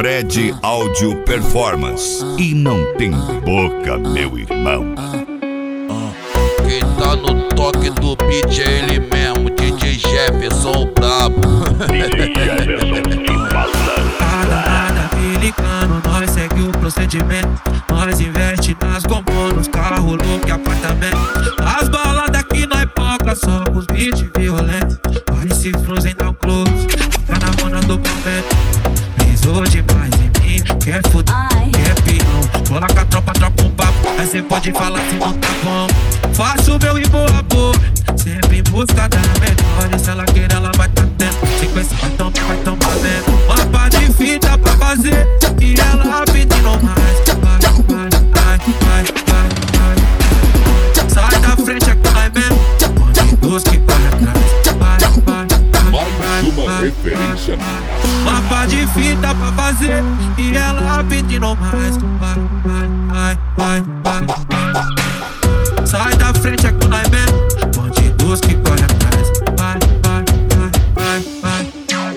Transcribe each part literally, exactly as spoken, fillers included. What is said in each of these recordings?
Fred Audio Performance. E não tem boca, meu irmão. Quem tá no toque do beat é ele mesmo, D J Jefferson brabo. D J Jefferson embalando. Nada americano, nós segue o procedimento. Nós investe nas gomas, nos carros, look e apartamento. As baladas que nós poca, só com os beats violentos. Parece Frozen down close, tá na mão do momento. Brisou demais em mim, quer fuder, quer peão. Coloca a tropa, troca um papo, aí cê pode falar se não tá bom. Faço meu e boa boa, sempre em busca da melhor. E se ela querer, ela vai tá tendo. Sequência vai tomar, vai tomar mesmo. Uma pá de fita pra fazer, e ela pedindo mais. Vai, vai, vai, vai, vai, vai. Sai da frente, é com nós mesmo. Bandidos que corre atrás. Vai, vai, vai, vai, Mais uma vai, referência. uma pá de fita pra fazer, e ela pedindo mais. Vai, vai, vai, vai, vai. Sai da frente, é com nós mesmo. Bandidos que corre atrás. Vai, vai, vai, vai, vai.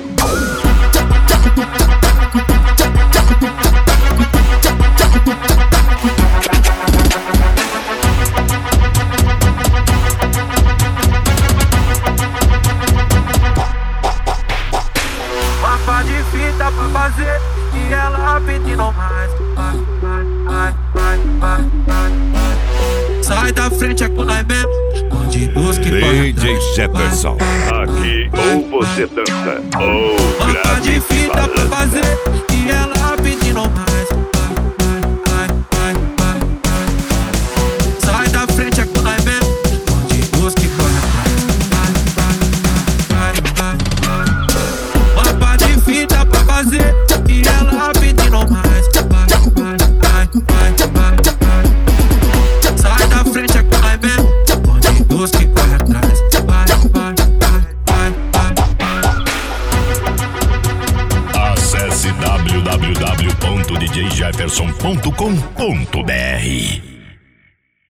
Uma pá de fita pra fazer, e ela pedindo mais. Vai, vai, vai, vai, vai, vai, vai. Sai da frente, é com nós mesmo. Bandidos que corre D J atrás. Jefferson. Aqui ou você dança ou Uma pá grave de fita pra balança. fazer, e ela pedindo mais. Vai, vai, vai, vai, vai. Sai da frente, é com nós mesmo. Bandidos que corre atrás. Vai, vai, vai, vai, vai. Uma pá de fita pra fazer, e ela pedindo mais. Vai, vai, vai, vai, vai, vai. Sai da frente, é com nós mesmo. Bandidos que corre atrás. Vai, vai, vai, vai, vai. Acesse w w w ponto d j jefferson ponto com ponto b r.